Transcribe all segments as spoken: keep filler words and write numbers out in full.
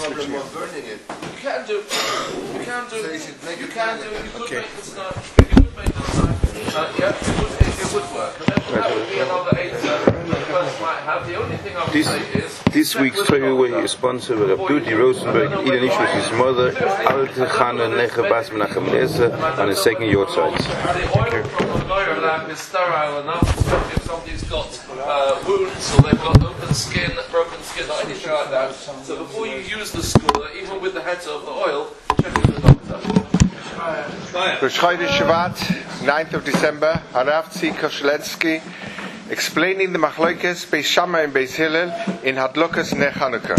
problem of burning it. You can do, you can do, So you should make you it can do, burn you it. could Okay. make the start, you could make the start, uh, yeah, it would, it, it would work. And then that would be another eight uh, the person might have. The only thing I would This, say is, this week's takeaway is sponsored by Abdudi Rosenberg, Ilan Ish with his mother, Alte Chana Neche Bas Menachem Eliezer, on his second yahrzeit. the oil from the Goyer lamp is sterile enough, especially if somebody's got uh, wounds or they've got open skin, broken skin, or anything like that. So before you use the schooler, even with the head of the oil, check with the doctor. Rosh Chodesh Shvat, ninth of December, Harav Tzvi Koshelsky explaining the Machlokes Beis Shammai and Beis Hillel in Hadlokas Ner Chanukah.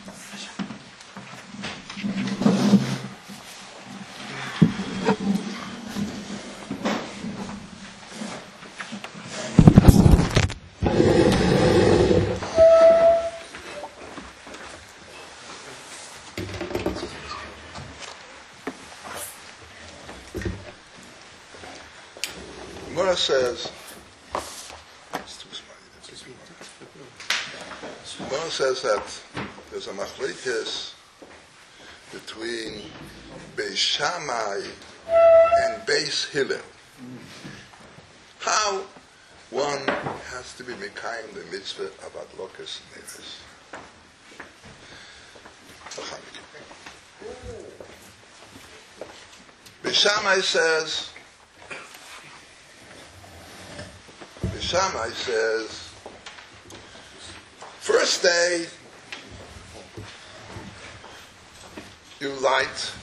Gemara says, Gemara says that there's a machlokes between Beis Shammai and Beis Hillel. How one has to be mekayim the mitzvah of Adlokas Neres. Beis Shammai says, Beis Shammai says, first day you light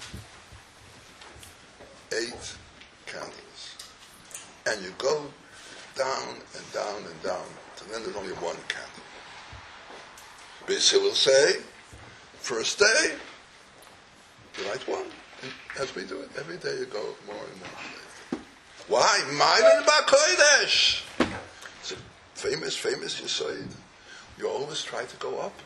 eight candles, and you go down and down and down till then there's only one candle. Beis Hillel say, first day you light one, and as we do it every day, you go more and more. Why? Ma'ayin ba'kodesh. It's a famous, famous Yesod. You always try to go up.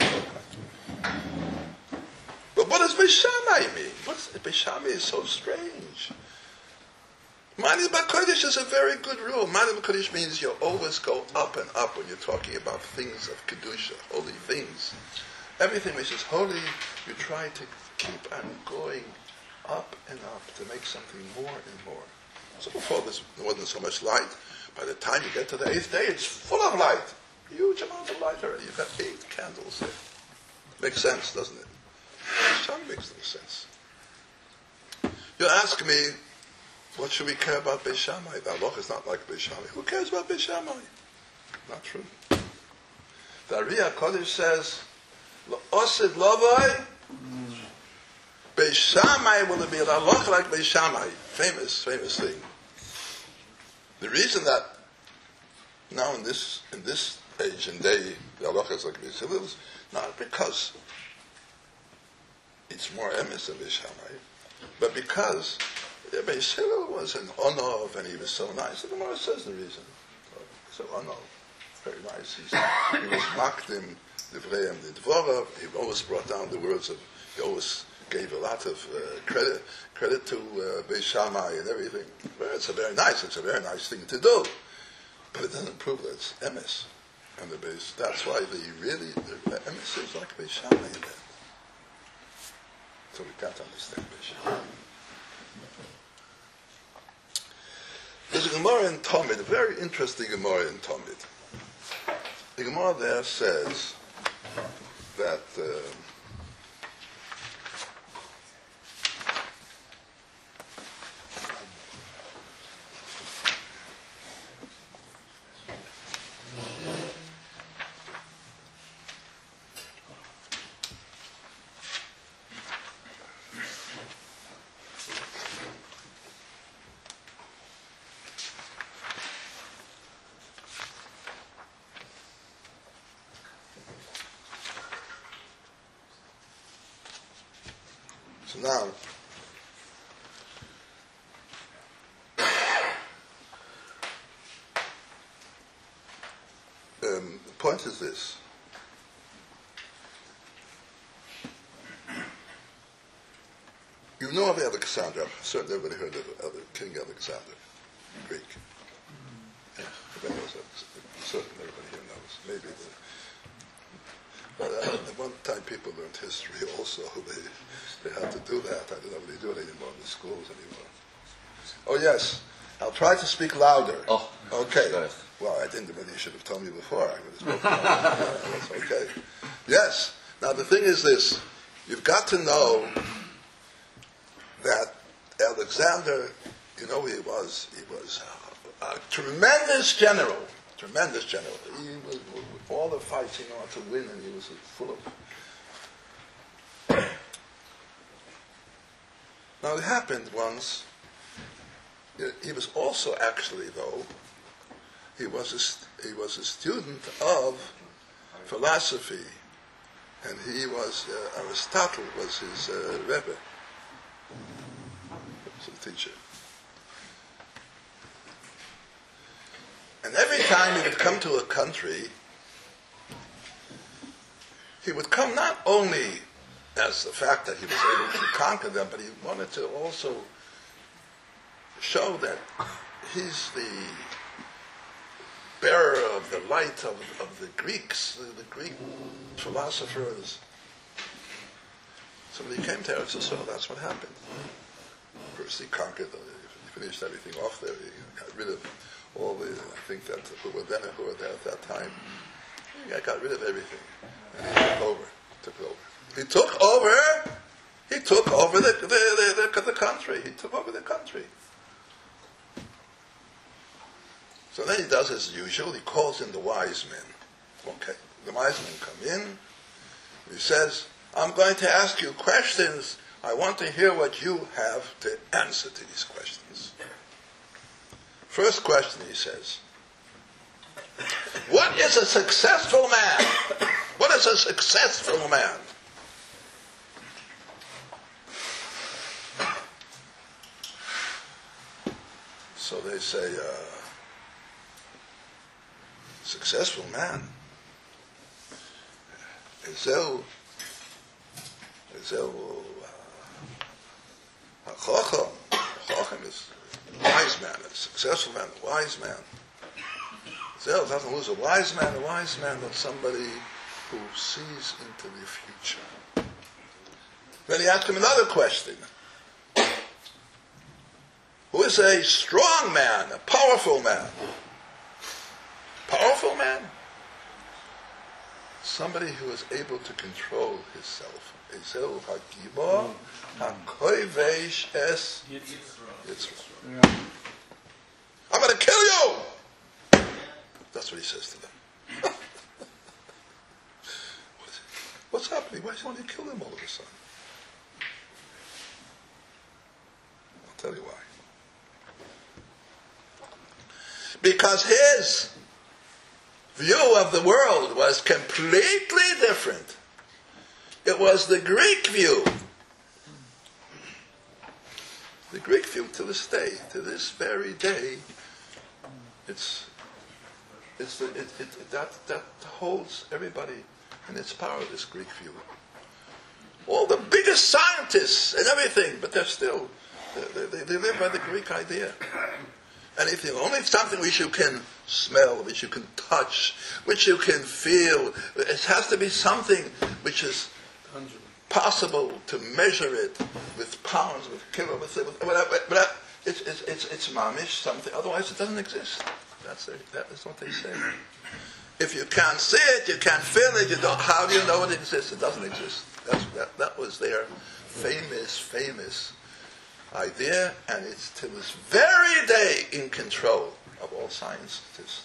But what does Beis Shammai mean? What's Beis Shammai is so strange. Ma'ayin ba'kodesh is a very good rule. Ma'ayin ba'kodesh means you always go up and up when you're talking about things of kedusha, holy things. Everything which is holy, you try to keep on going up and up to make something more and more. So before this, there wasn't so much light. By the time you get to the eighth day, it's full of light. Huge amount of light already. You've got eight candles there. Makes sense, doesn't it? It makes no sense. You ask me, what should we care about Beis Shammai? The halacha is not like Beis Shammai. Who cares about Beis Shammai? Not true. The Ariyah Kodesh says, Osid Lovai, Beis Shammai will be a halacha like Beis Shammai. Famous, famous thing. The reason that now in this in this age and day the halacha is like Beis Hillel is not because it's more emes than Beis Shammai, but because yeah, Beis Hillel was an honov and he was so nice. The Gemara says the reason. So honov, very nice. He's, he was makdim divrei and dvorav. He always brought down the words of. He always gave a lot of uh, credit credit to uh, Beis Shammai and everything. Well, it's a very nice. It's a very nice thing to do, but it doesn't prove that it's emes and the Beis. That's why the really the emes is like Beis Shammai in that. So we can't understand Beis Shammai. There's a Gemara in Talmud, a very interesting Gemara in Talmud. The Gemara there says that. Uh, So now, um, the point is this. You know of Alexander. Certainly everybody heard of King Alexander, Greek. Yeah, everybody knows that. Certainly everybody here knows. Maybe the, But uh, at one time people learned history also. They, they had to do that. I don't know if they do it anymore in the schools anymore. Oh, yes. I'll try to speak louder. Oh, okay. nice. Well, I didn't really, you should have told me before. I would have spoken louder. That's okay. Yes. Now, the thing is this. You've got to know that Alexander, you know, he was, he was a, a tremendous general. Tremendous general. He was, with all the fights he knew how to win, and he was full of... Now, it happened once. He was also actually, though, he was a, he was a student of philosophy, and he was, uh, Aristotle was his uh, Rebbe, he was a teacher. And every time he would come to a country, he would come not only as the fact that he was able to conquer them, but he wanted to also show that he's the bearer of the light of, of the Greeks, the, the Greek philosophers. So when he came to Eretz Yisrael, that's what happened. First he conquered, the, he finished everything off there, he got rid of all the, I think that who were then who were there at that time. He got rid of everything. And he took over. Took over. He took over he took over the the, the, the, the country. He took over the country. So then he does as usual, he calls in the wise men. Okay. The wise men come in. He says, I'm going to ask you questions. I want to hear what you have to answer to these questions. First question, he says, what is a successful man? What is a successful man? So they say, uh, successful man. Ezeu, Ezeu, Chacham. Chacham is a wise man, a successful man, a wise man. Ezeu doesn't lose a wise man. A wise man is somebody who sees into the future. Then he asked him another question. Who is a strong man, a powerful man? Powerful man? Somebody who is able to control himself. Ezeu hagibor hakovesh es Yitzro. I'm going to kill you! That's what he says to them. What's happening? Why don't you kill him all of a sudden? I'll tell you why. Because his view of the world was completely different. It was the Greek view. The Greek view to this day, to this very day, it's, it's the, it, it, that, that holds everybody in its power, this Greek view. All the biggest scientists and everything, but they're still, they, they, they live by the Greek idea. Anything, only something which you can smell, which you can touch, which you can feel. It has to be something which is possible to measure it with pounds, with kilos, with whatever. But it's it's it's, it's mamish, something. Otherwise, it doesn't exist. That's it. That is what they say. If you can't see it, you can't feel it. You don't. How do you know it exists? It doesn't exist. That's that. That was their famous, famous idea, and it's to this very day in control of all scientists.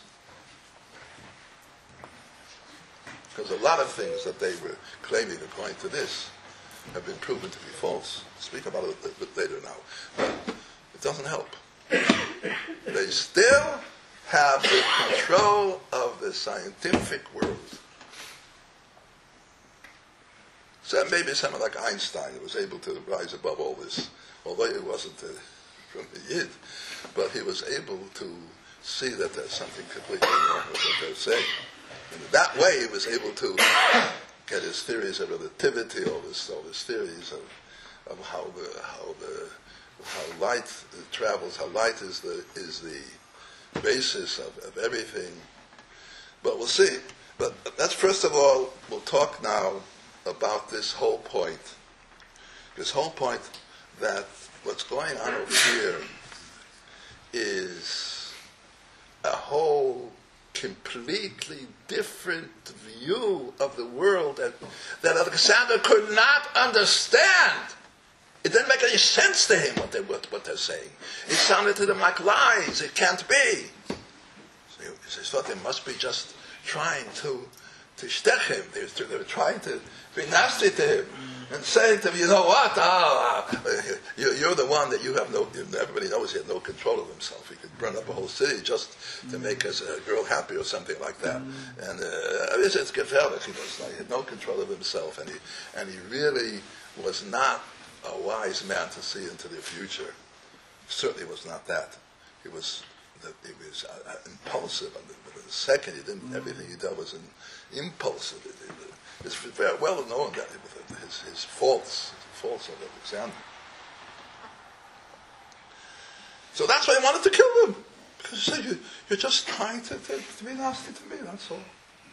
Because a lot of things that they were claiming according to this have been proven to be false. I'll speak about it a little bit later now. But it doesn't help. They still have the control of the scientific world. So maybe someone like Einstein was able to rise above all this, although he wasn't uh, from the Yid, but he was able to see that there's something completely wrong with what they're saying. And in that way, he was able to get his theories of relativity, all this, all his theories of, of how the how the how light travels, how light is the is the basis of, of everything. But we'll see. But let's first of all, we'll talk now about this whole point. This whole point that what's going on over here is a whole completely different view of the world that, that Alexander could not understand. It didn't make any sense to him what, they, what, what they're saying. It sounded to them like lies. It can't be. So he thought they must be just trying to to stech him. They were, they were trying to be nasty to him and saying to him, you know what? Ah, you, you're the one that you have no. Everybody knows he had no control of himself. He could burn up a whole city just to make his uh, girl happy or something like that. And uh, it's, it's gefährlich. He was like, he had no control of himself, and he and he really was not a wise man to see into the future. Certainly was not that. He was. He was uh, impulsive. And the, the second, he didn't. Everything he did was in, impulsive. It, it, it's very well known that his, his faults, faults of Alexander. So that's why he wanted to kill him, because he said, you, "You're just trying to, to, to be nasty to me. That's all."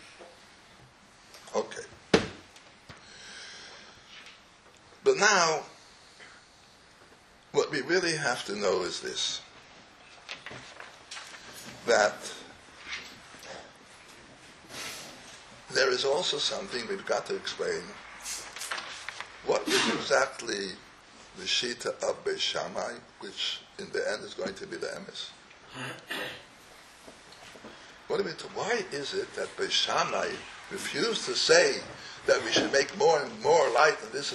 Okay. But now, what we really have to know is this: that there is also something we've got to explain. What is exactly the Shita of Beis Shammai, which in the end is going to be the emes? What do we mean? Why is it that Beis Shammai refused to say that we should make more and more light and this?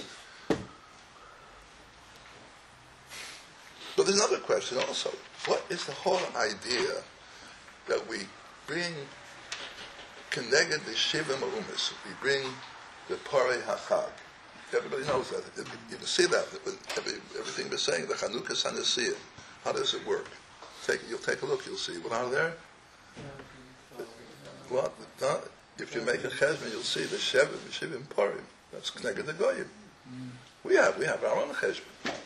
But there's another question also. What is the whole idea that we bring Keneged the Shiva Ma'umis? We bring the Parei HaChag. Everybody knows that. You can see that. Every, everything we're saying, the Chanukah Sanasiyah. How does it work? Take, you'll take a look, you'll see. What are there? What? No, if you make a cheshbon, you'll see the Shevim, Shivim Parim. That's Keneged the Goyim. We have, we have our own cheshbon.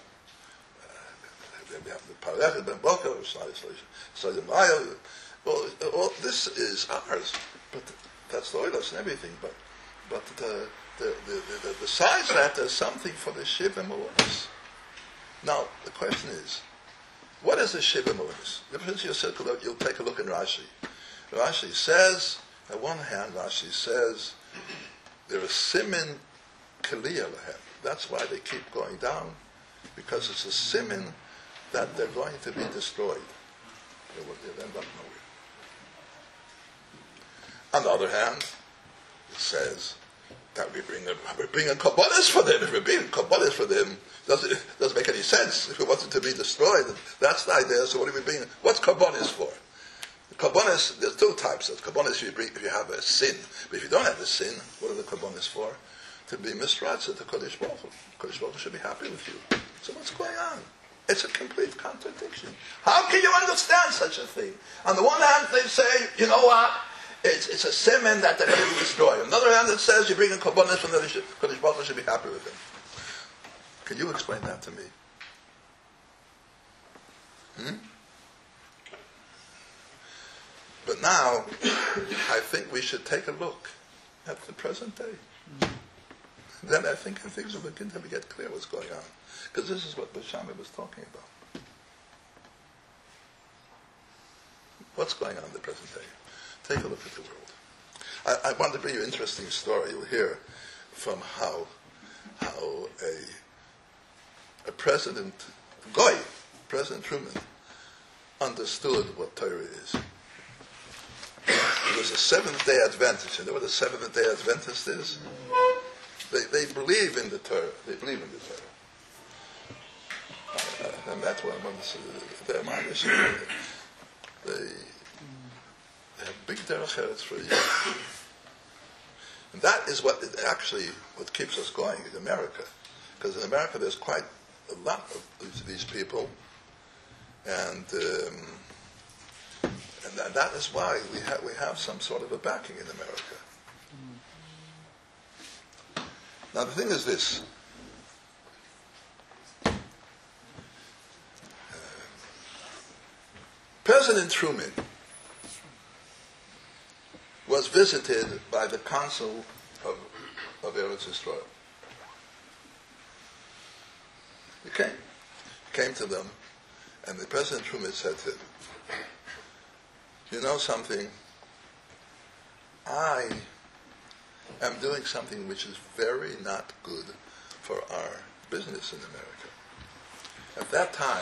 We have the Parechet Ben Boker, Sadim Ayel. Well, well, this is ours, but that's the oilers and everything. But but the the, the, the, the besides that, there's something for the Shiva Ma'unis. Now the question is, what is the Shiva Ma'unis? If you circle, you'll take a look in Rashi. Rashi says, on one hand, Rashi says there is simin kaliya lehem. That's why they keep going down, because it's a simin that they're going to be destroyed. They will they'll end up nowhere. On the other hand, it says that we bring a, we bring a kabbalas for them. If we bring kabbalas for them, doesn't it doesn't make any sense. If we want it to be destroyed, that's the idea. So what are we bringing? What's kabbalas for? Kabbalas, there's two types of kabbalas. You bring if you have a sin, but if you don't have a sin, what are the kabbalas for? To be misratza to Kodesh Baruch Hu. Kodesh Baruch Hu should be happy with you. So what's going on? It's a complete contradiction. How can you understand such a thing? On the one hand, they say, you know what? It's, it's a simon that they're going to destroy. On the other hand, it says you bring a kabbalah from the Kodesh Baruch Hu should be happy with him. Can you explain that to me? Hmm? But now, I think we should take a look at the present day. Then I think things will begin to get clear what's going on. Because this is what Beis Shammai was talking about. What's going on in the present day? Take a look at the world. I, I want to bring you an interesting story. You'll hear from how how a a president, Goy, President Truman, understood what Torah is. He was a Seventh-day Adventist. You know what a Seventh-day Adventist is? They they believe in the Torah. They believe in the Torah. Uh, and that's what I want to say. Their mind is they, they have big derech eretz for years. And that is what it actually what keeps us going in America. Because in America there's quite a lot of these, these people. And um, and that, that is why we have we have some sort of a backing in America. Now the thing is this. President Truman was was visited by the Council of, of Eretz Yisrael. He came, came to them, and the President Truman said to him, you know something? I am doing something which is very not good for our business in America. At that time,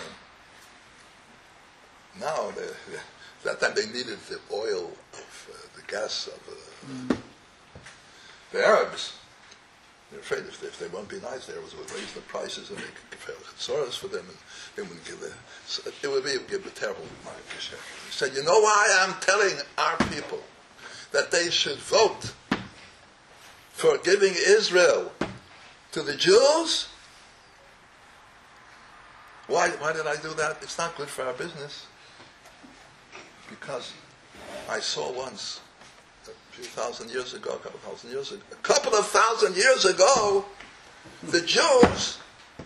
now, they, they, that time they needed the oil of uh, the gas of uh, mm. the Arabs. They're afraid if they, if they won't be nice, the Arabs would raise the prices and make Chetzorahs for them, and they wouldn't give the. So it would be give a terrible market. He said, "You know why I'm telling our people that they should vote for giving Israel to the Jews? Why? Why did I do that? It's not good for our business. Because I saw once." A few thousand years ago, a couple thousand years ago, a couple of thousand years ago, the Jews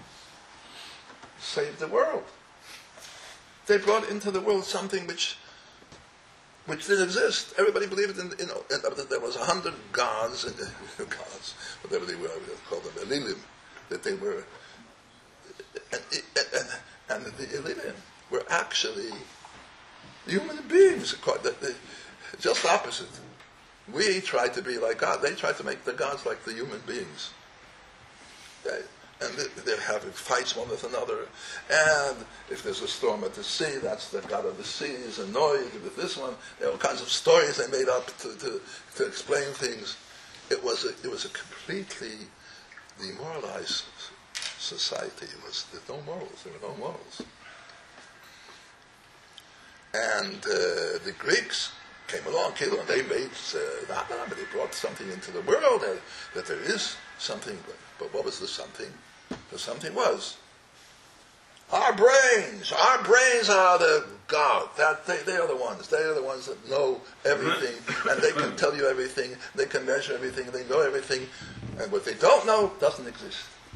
saved the world. They brought into the world something which, which didn't exist. Everybody believed in, you know, that there was a hundred gods, and gods, whatever they were, we called them Elilim, that they were, and, and, and the Elilim were actually human beings, just opposite. We try to be like God. They try to make the gods like the human beings. They, and they, they're having fights one with another. And if there's a storm at the sea, that's the god of the sea is annoyed with this one. There are all kinds of stories they made up to, to, to explain things. It was a, it was a completely demoralized society. It was there were no morals. There were no morals. And uh, the Greeks came along, came along, they made, uh, but they brought something into the world, uh, that there is something, but, but what was the something? The something was our brains. Our brains are the God. That they, they are the ones. They are the ones that know everything, and they can tell you everything. They can measure everything. They know everything, and what they don't know doesn't exist.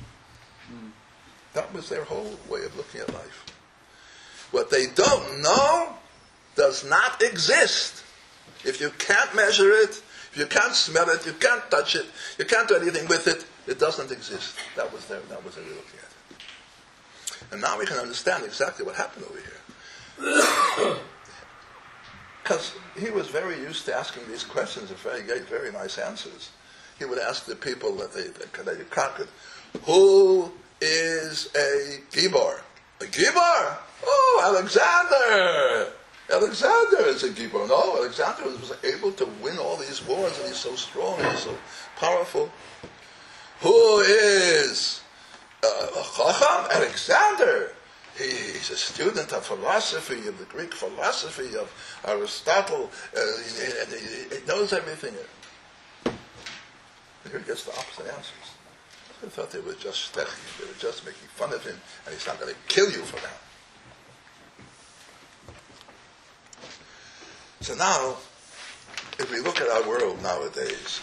That was their whole way of looking at life. What they don't know does not exist. If you can't measure it, if you can't smell it, you can't touch it, you can't do anything with it, it doesn't exist. That was their, that was their way of looking at it. And now we can understand exactly what happened over here. Because he was very used to asking these questions and very, gave very nice answers. He would ask the people that they, that they conquered, who is a Gibor? A Gibor? Oh, Alexander! Alexander is a Gibor. No, Alexander was able to win all these wars, and he's so strong, and he's so powerful. Who is uh, Chacham? Alexander. He, he's a student of philosophy, of the Greek philosophy, of Aristotle, uh, and he, he, he knows everything. And here he gets the opposite answers. I thought they were just they were just making fun of him, and he's not going to kill you for that. So now, if we look at our world nowadays,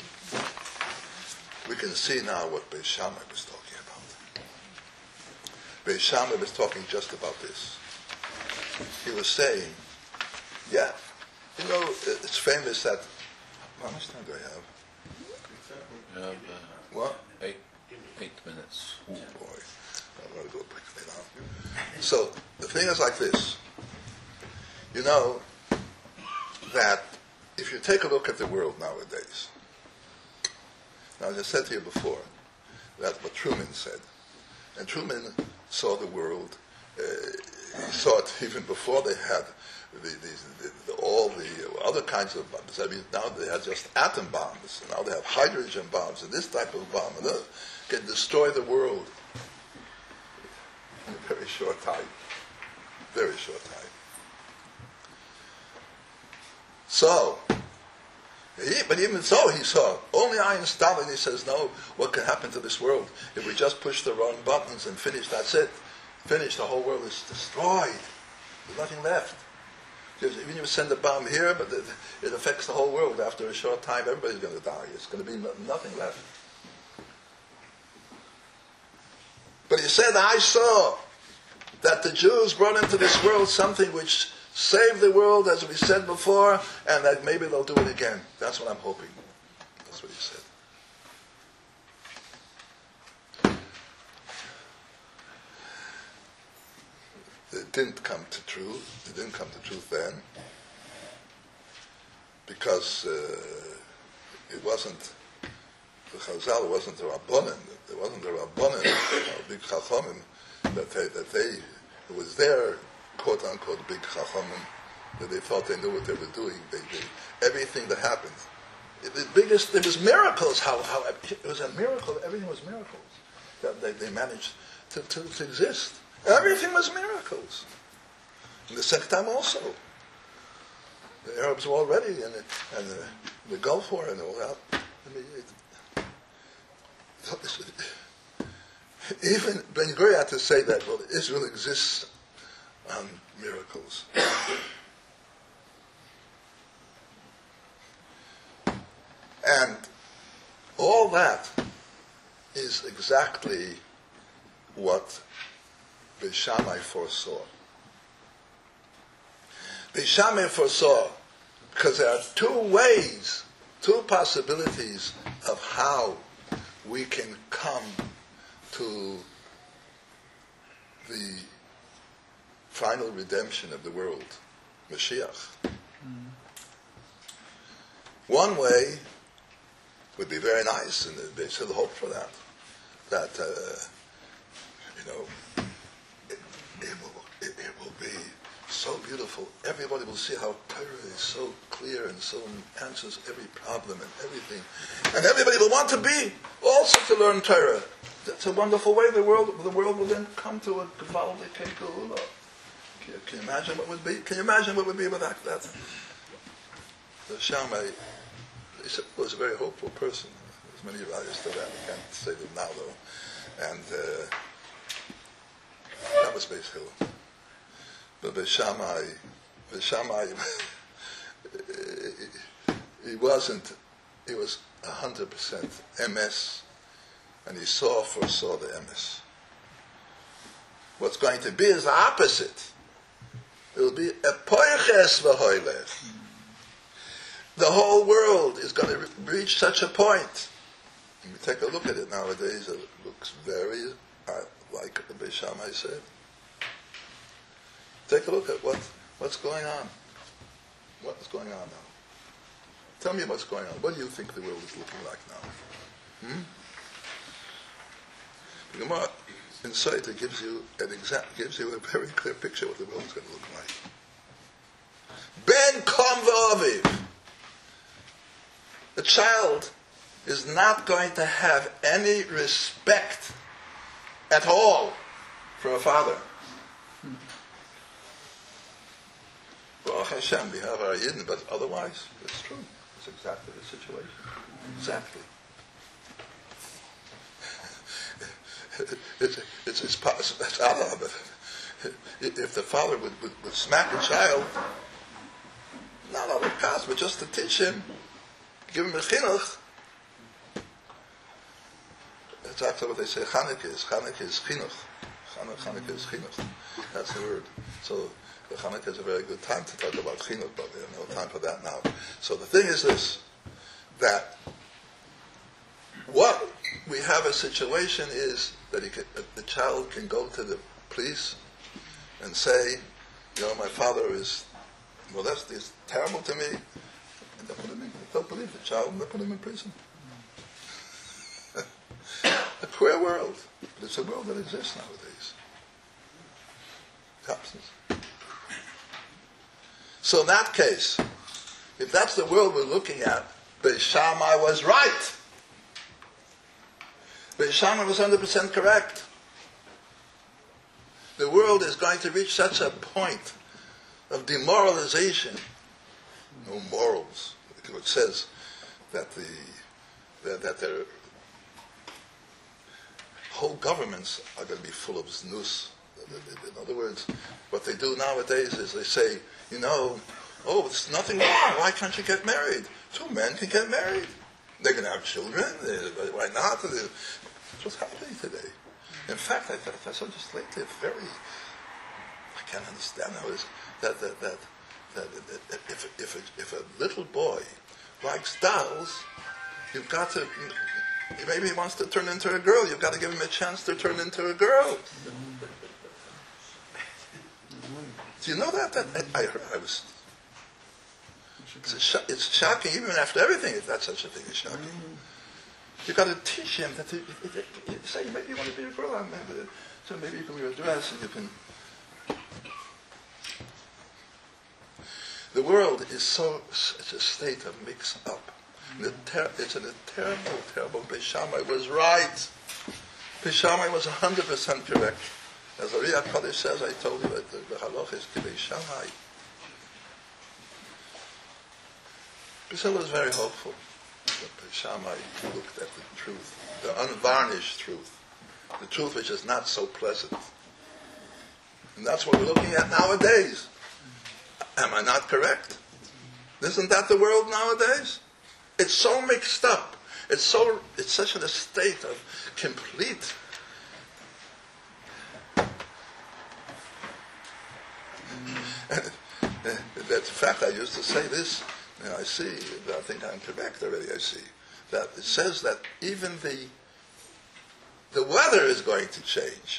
we can see now what Beis Shammai was talking about. Beis Shammai was talking just about this. He was saying, yeah, you know, it's famous that, how much time do I have? You have, uh, what? Eight, eight minutes. Oh boy, I'm going to go quickly now. So, the thing is like this. You know, that if you take a look at the world nowadays, now as I said to you before, that's what Truman said. And Truman saw the world, uh, he saw it even before they had the, the, the, the, all the other kinds of bombs. I mean, now they have just atom bombs, and now they have hydrogen bombs, and this type of bomb, and that can destroy the world in a very short time. Very short time. So, he, but even so, he saw only Einstein, and he says, no, what can happen to this world if we just push the wrong buttons and finish, that's it. Finish, the whole world is destroyed. There's nothing left. Because even if you send a bomb here, but it, it affects the whole world. After a short time, everybody's going to die. It's going to be no, nothing left. But he said, I saw that the Jews brought into this world something which save the world, as we said before, and that maybe they'll do it again. That's what I'm hoping. That's what he said. It didn't come to truth. It didn't come to truth then, because uh, it wasn't the Chazal. It wasn't the Rabbanim. It wasn't the Rabbanim, the big Chachamim, that they that they it was their quote unquote big Chachamim that they thought they knew what they were doing. They, they everything that happened. It, the biggest there was miracles. How how it was a miracle. Everything was miracles that they, they managed to, to, to exist. Everything was miracles. And the second time also. The Arabs were all ready, and the, and the, the Gulf War and all that. I mean, it, even Ben Gurion had to say that, well, Israel exists on miracles. And all that is exactly what Beis Shammai foresaw. Beis Shammai foresaw, because there are two ways, two possibilities of how we can come to the final redemption of the world, Mashiach. Mm. One way would be very nice, and they still hope for that, that, uh, you know, it, it, will, it, it will be so beautiful. Everybody will see how Torah is so clear and so answers every problem and everything. And everybody will want to be also to learn Torah. That's a wonderful way the world the world will then come to a Gevaldik Geula. Can, can you imagine what would be? Can you imagine what would be with that? that? The Shammai was a very hopeful person. There's many values to that. I can't say them now though. And uh, that was Beis Hillel. But Beis Shammai, Beis Shammai, he wasn't. He was a hundred percent M S, and he saw foresaw the M S. What's going to be is the opposite. It will be a poiches v'hoylech. The whole world is going to re- reach such a point. When we take a look at it nowadays, it looks very uh, like the Beis Shammai said. Take a look at what, what's going on. What's going on now? Tell me what's going on. What do you think the world is looking like now? Hmm? The Gemara inside it gives you an exact, gives you a very clear picture of what the world is going to look like. Ben Kom v'Aviv. The child is not going to have any respect at all for a father. Baruch Hashem, we have our Yidden, but otherwise, it's true. It's exactly the situation. Exactly. it's it's it's possible. That's Allah, but if the father would, would, would smack a child, not all the cause, but just to teach him, give him a chinuch. That's actually what they say. Chanukah is Chanukah is chinuch. Chanukah is chinuch. That's the word. So the Chanukah is a very good time to talk about chinuch, but we have no time for that now. So the thing is this: that what we have a situation is that he can, the child can go to the police and say, you know, my father is molested, is terrible to me. And they'll put him in, they'll believe the child and they'll put him in prison. A queer world, but it's a world that exists nowadays. It happens. So in that case, if that's the world we're looking at, Beis Shammai was right. Beis Shammai was one hundred percent correct. The world is going to reach such a point of demoralization. No morals. It says that the that, that their whole governments are going to be full of znus. In other words, what they do nowadays is they say, you know, oh, there's nothing wrong. Why can't you get married? Two men can get married. They're going to have children. Why not? That's what's happening today. In fact, I, I saw just lately a very, like can't understand how it's that that that, that, that, that if if a, if a little boy likes dolls, you've got to. Maybe he wants to turn into a girl. You've got to give him a chance to turn into a girl. Do you know that? That I, I, I was. It's, a sh- it's shocking, even after everything. If that's such a thing, is shocking. You've got to teach him that. To, it, it, it, say maybe you want to be a girl, maybe, so maybe you can wear a dress and you can. The world is so such a state of mix up. The ter- it's in a terrible, terrible. Beis Shammai was right. Beis Shammai was one hundred percent correct. As the Riyad Kodesh says, I told you that the halach is Beis Shammai. Beis Hillel was very hopeful that Beis Shammai looked at the truth, the unvarnished truth, the truth which is not so pleasant. And that's what we're looking at nowadays. Am I not correct? Isn't that the world nowadays? It's so mixed up. It's so. It's such a state of complete. And, uh, that fact, I used to say this, and I see. I think I'm correct already. I see that it says that even the the weather is going to change.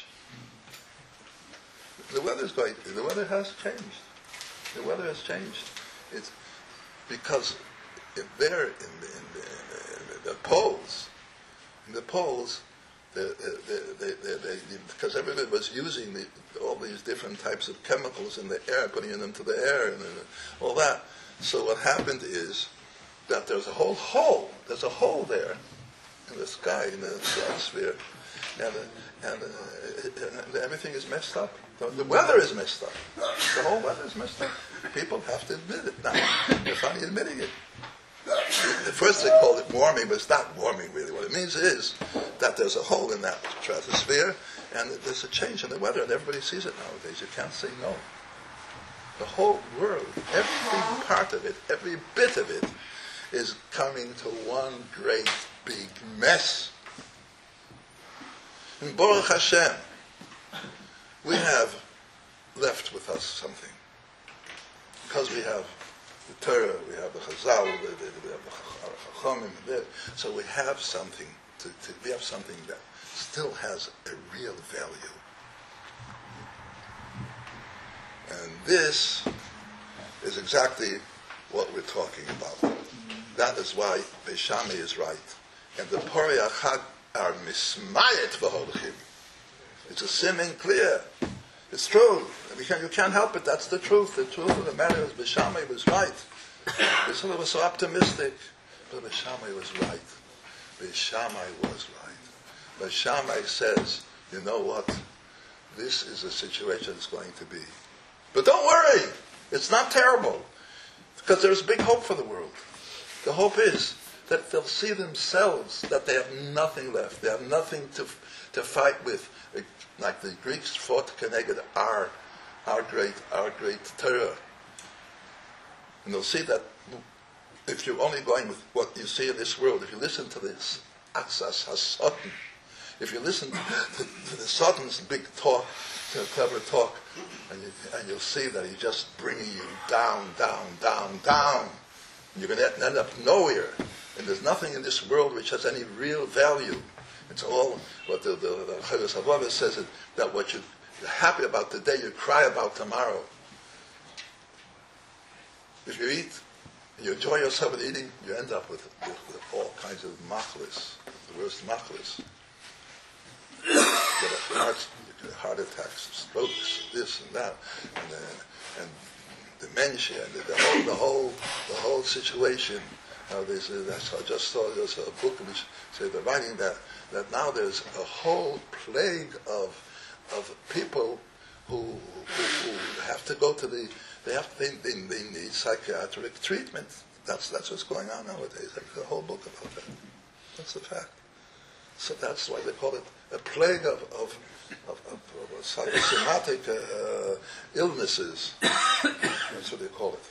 The weather is going. The weather has changed. The weather has changed. It's because. There, in the, in, the, in the poles, in the poles, the, the, the, the, the, because everybody was using the, all these different types of chemicals in the air, putting them into the air, and all that. So what happened is that there's a whole hole. There's a hole there in the sky, in the atmosphere, and uh, and, uh, and everything is messed up. The, the weather is messed up. The whole weather is messed up. People have to admit it now. They're finally admitting it. At first they called it warming, but it's not warming really. What it means is that there's a hole in that stratosphere, and there's a change in the weather, and everybody sees it nowadays. You can't say no. The whole world, every part of it, every bit of it, is coming to one great big mess. In Baruch Hashem, we have left with us something. Because we have the Torah, we have the Chazal, we have the Chachamim, so we have something, to, to, we have something that still has a real value. And this is exactly what we're talking about. That is why Beis Shammai is right. And the Porei Achad are mismayet v'holchim. It's a simon clear. It's true. We can, you can't help it. That's the truth. The truth of the matter is Beis Shammai was right. Beis Hillel was so optimistic. But Beis Shammai was right. Beis Shammai was right. Beis Shammai says, you know what? This is a situation that's going to be. But don't worry. It's not terrible. Because there's big hope for the world. The hope is that they'll see themselves that they have nothing left. They have nothing to to fight with. Like the Greeks fought Keneged our, our great, our great Torah. And they'll see that if you're only going with what you see in this world, if you listen to this Atzas HaSatan, if you listen to, to, to the Satan's big talk, to clever talk, and, you, and you'll see that he's just bringing you down, down, down, down. And you're going to end up nowhere. And there's nothing in this world which has any real value. It's all what the the, the Chovos HaLevavos says, that what you, you're happy about today, you cry about tomorrow. If you eat, and you enjoy yourself with eating, you end up with, with, with all kinds of machlis, the worst machlis. You get heart, you get heart attacks, strokes, this and that, and uh, and dementia, and the, the whole the whole the whole situation. Now, there's a, I just saw there's a book which said they're writing that that now there's a whole plague of of people who, who, who have to go to the they have they, they, they need psychiatric treatment. That's that's what's going on nowadays. There's a whole book about that. That's the fact. So that's why they call it a plague of of of, of, of psychosomatic uh, illnesses. That's what they call it.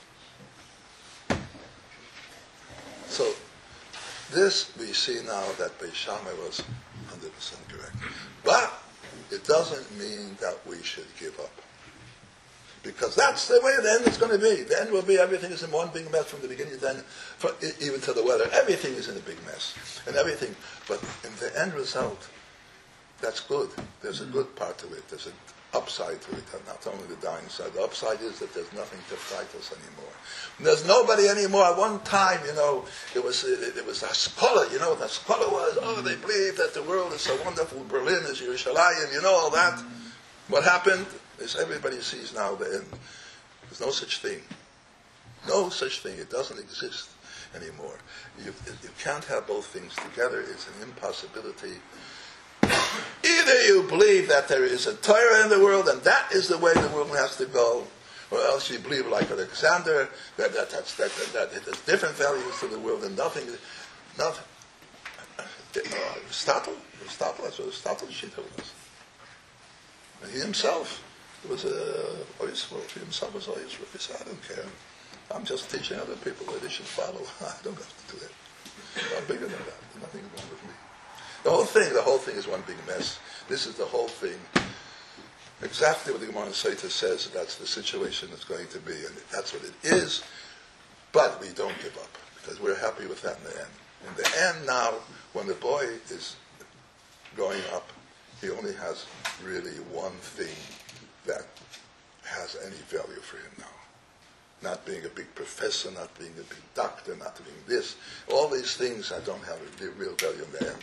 So, this we see now that Beis Shammai was one hundred percent correct. But it doesn't mean that we should give up. Because that's the way the end is going to be. The end will be everything is in one big mess from the beginning, then from, even to the weather. Everything is in a big mess, and everything. But in the end result, that's good. There's a good part to it. There's an upside to it, and not only the dying side. The upside is that there's nothing to fright us anymore. There's nobody anymore. At one time, you know, it was it, it was Haskalah. You know what Haskalah was? Oh, they believe that the world is so wonderful. Berlin is Yerushalayim. You know all that. What happened is everybody sees now the end. There's no such thing. No such thing. It doesn't exist anymore. You, you can't have both things together. It's an impossibility. Either you believe that there is a Torah in the world, and that is the way the world has to go, or else you believe, like Alexander, that that that's, that, that, that it has different values to the world, and nothing, nothing. Uh, Aristotle, Aristotle, that's what Aristotle she told us. And he himself was a Oisro. He himself was Oisro. He said, I don't care. I'm just teaching other people that they should follow. I don't have to do that. I'm bigger than that. There's nothing wrong with me. The whole thing, the whole thing is one big mess. This is the whole thing. Exactly what the Gemara Sota says, that's the situation that's going to be, and that's what it is. But we don't give up, because we're happy with that in the end. In the end now, when the boy is growing up, he only has really one thing that has any value for him now. Not being a big professor, not being a big doctor, not being this. All these things that don't have a real value in the end.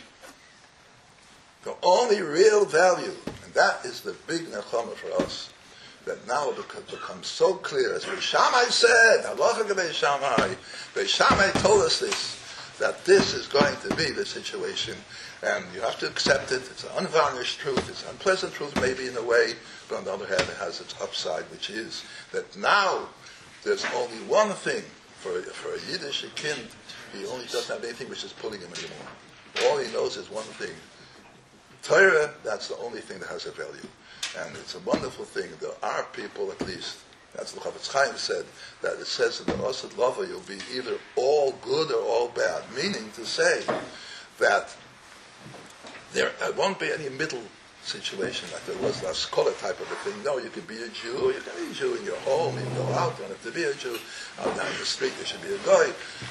The only real value, and that is the big nechama for us, that now it becomes so clear, as Beis Shammai said, Halacha Beis Shammai, Beis Shammai told us this, that this is going to be the situation, and you have to accept it. It's an unvarnished truth. It's an unpleasant truth, maybe in a way, but on the other hand, it has its upside, which is that now there's only one thing for for a Yiddish kind. He only doesn't have anything which is pulling him anymore. All he knows is one thing. Torah, that's the only thing that has a value. And it's a wonderful thing. There are people, at least, that's what Chafetz Chaim said, that it says in the Osad Lava, you'll be either all good or all bad. Meaning to say that there won't be any middle situation like there was last scholar type of a thing. No, you could be a Jew, you can be a Jew in your home, you can go out, you don't have to be a Jew. Out down the street, there should be a guy.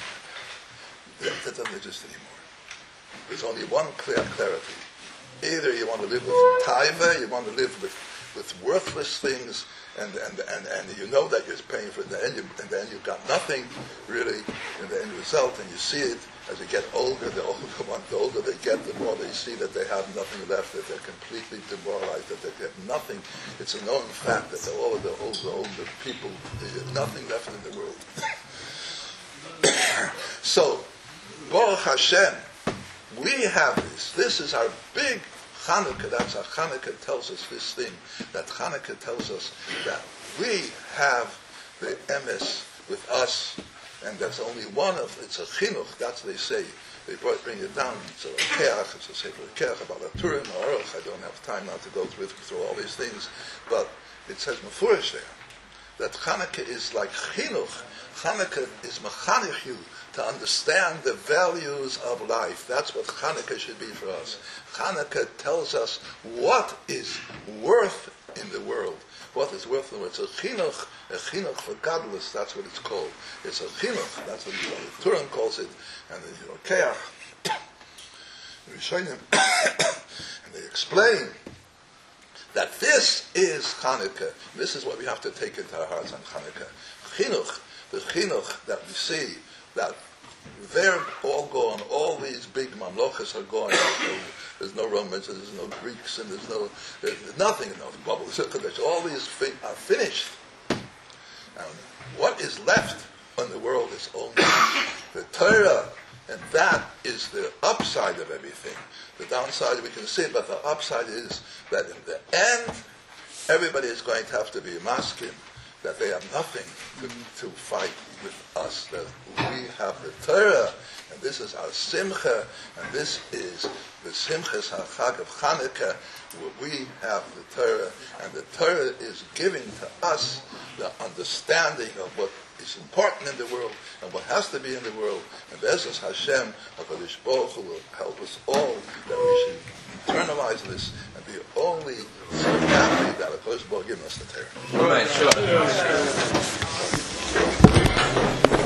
That, that doesn't exist anymore. There's only one clear clarity. Either you want to live with taiva, you want to live with, with worthless things, and, and, and, and you know that you're paying for it, and then, you, and then you've got nothing, really, in the end result, and you see it as you get older, the older, one, the older they get, the more they see that they have nothing left, that they're completely demoralized, that they have nothing. It's a known fact that all of the older, older people, they have nothing left in the world. So, Baruch Hashem, we have this. This is our big Chanukah. That's how Chanukah tells us this thing. That Chanukah tells us that we have the emes with us, and that's only one of. It's a chinuch. That's what they say. They brought, bring it down. It's a keach. It's a sefer keach about a Turim or Aruch. I don't have time now to go through through all these things, but it says mefurish there that Chanukah is like chinuch. Chanukah is mechanich you to understand the values of life. That's what Chanukah should be for us. Chanukah tells us what is worth in the world. What is worth in the world. It's a chinuch, a chinuch for godless, that's what it's called. It's a chinuch, that's what the Turan calls it, and the Keach, the Rishonim, and they explain that this is Chanukah. This is what we have to take into our hearts on Chanukah. Chinuch, the chinuch that we see, that they're all gone, all these big mamlochas are gone. There's no Romans, and there's no Greeks, and there's no, there's nothing in those bubbles. All these things are finished. And what is left in the world is only the Torah, and that is the upside of everything. The downside we can see, but the upside is that in the end, everybody is going to have to be maskim, that they have nothing to, to fight with us, that we have the Torah, and this is our simcha, and this is the simchas hachag of Chanukah, where we have the Torah, and the Torah is giving to us the understanding of what is important in the world, and what has to be in the world, and Be'ezus Hashem, HaKadosh Baruch Hu will help us all, that we should internalize this, and be only so happy that the Kodesh Baruch Hu gave us the Torah. Right, sure.